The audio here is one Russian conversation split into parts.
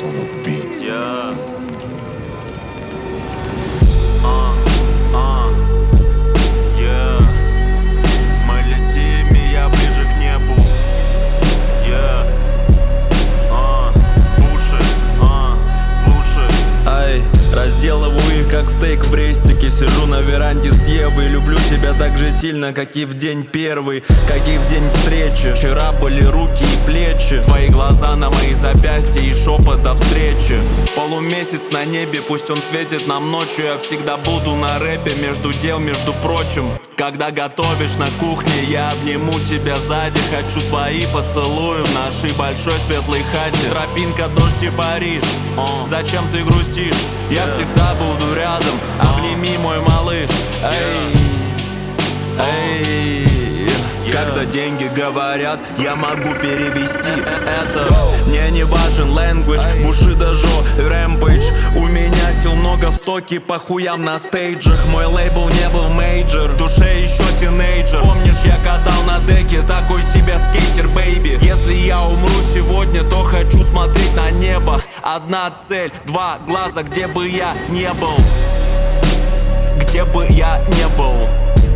on the beat. Yeah. Yeah. Мы летим, и я ближе к небу. Yeah. Уши, слушай. Ай, разделываю их как стейк в рестике. Сижу на веранде с Евой. Люблю тебя так же сильно, как и в день первый, как и в день встречи. Вчера были руки и плечи, твои глаза на мои запястья и шепот до встречи. Полумесяц на небе, пусть он светит нам ночью. Я всегда буду на рэпе, между дел, между прочим. Когда готовишь на кухне, я обниму тебя сзади. Хочу твои поцелуи в нашей большой светлой хате. Тропинка, дождь и Париж. Зачем ты грустишь? Я всегда буду рядом. Обними, мой малыш. Эй, эй. Когда деньги говорят, я могу перевести это. Мне не важен language, Бушидо Жо, Rampage. У меня сил много в стоке, по хуям на стейджах. Мой лейбл не был мейджор, в душе еще тинейджер. Помнишь, я катал на деке, такой себе скейтер, бэйби. Если я умру сегодня, то хочу смотреть на небо. Одна цель, два глаза, где бы я не был. Где бы я не был.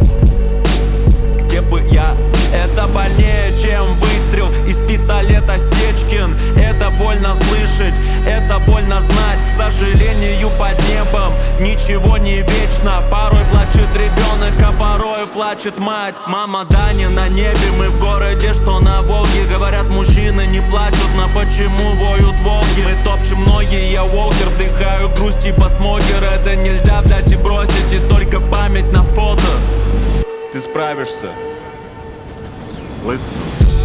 Где бы я... Это больнее, чем выстрел из пистолета Стечкин. Это больно слышать, это больно знать. К сожалению, под небом ничего не вечно. Порой плачет ребенок, а порой плачет мать. Мама, Даня на небе, мы в городе, что на Волге. Говорят, мужчины не плачут, но почему воют волки? Мы топчем ноги, я волкер, вдыхаю грусть типа смогер. Это нельзя взять и бросить, и только память на фото. Ты справишься. Listen.